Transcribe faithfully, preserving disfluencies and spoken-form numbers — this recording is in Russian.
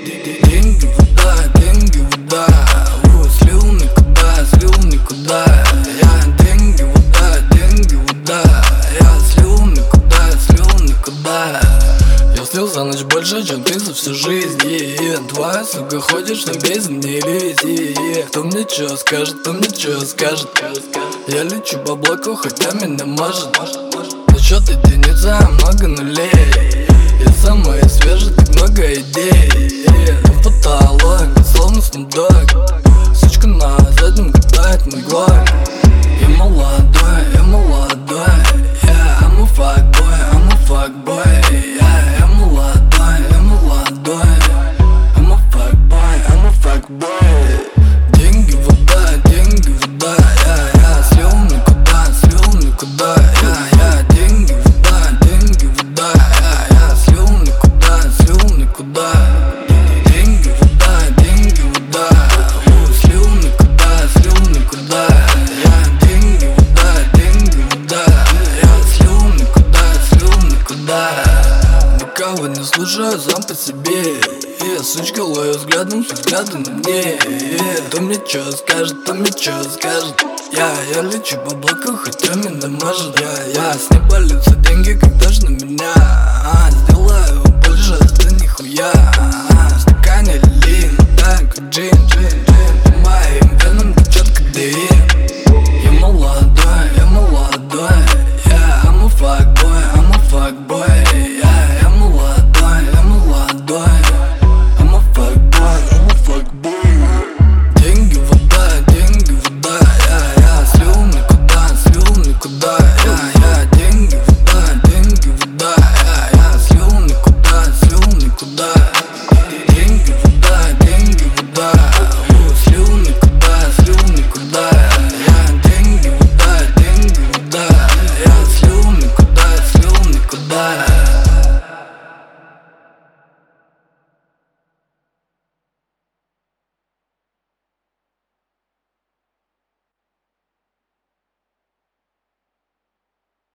Деньги вода, деньги вода. Ой, слил никуда, слил никуда. Я деньги вода, деньги вода. Я слил никуда, слил никуда. Я слил за ночь больше, чем ты за всю жизнь. yeah. Твоя сука ходишь на бездне, не лезь. yeah. Кто мне чё скажет, кто мне чё скажет. Я лечу по облаку, хотя меня мажет. На счет единица, много нулей. Я самый свежий, так много идей. В потолок, словно снудок. Сучка на заднем катает мой глок. Я молодой, я молодой. Yeah, I'm a fuckboy, I'm a fuckboy. Yeah, я молодой, я молодой. I'm a fuckboy, I'm a fuckboy. Деньги вода, деньги вода. Я, я слил никуда, слил никуда. Я, я деньги вода, деньги вода. Я, я слил никуда, слил никуда. Деньги вода, деньги вода. Ой, слил никуда, слил никуда. Я деньги вода, деньги вода. Я слил никуда, слил никуда. Никого не слушаю, сам по себе. Yeah, сучка ловит взглядом, со взглядом на мне. yeah. Кто мне чё скажет, кто мне чё скажет. Я, я лечу по облаку, хотя меня мажет. Я, я, с неба льются деньги, как дождь на меня. а,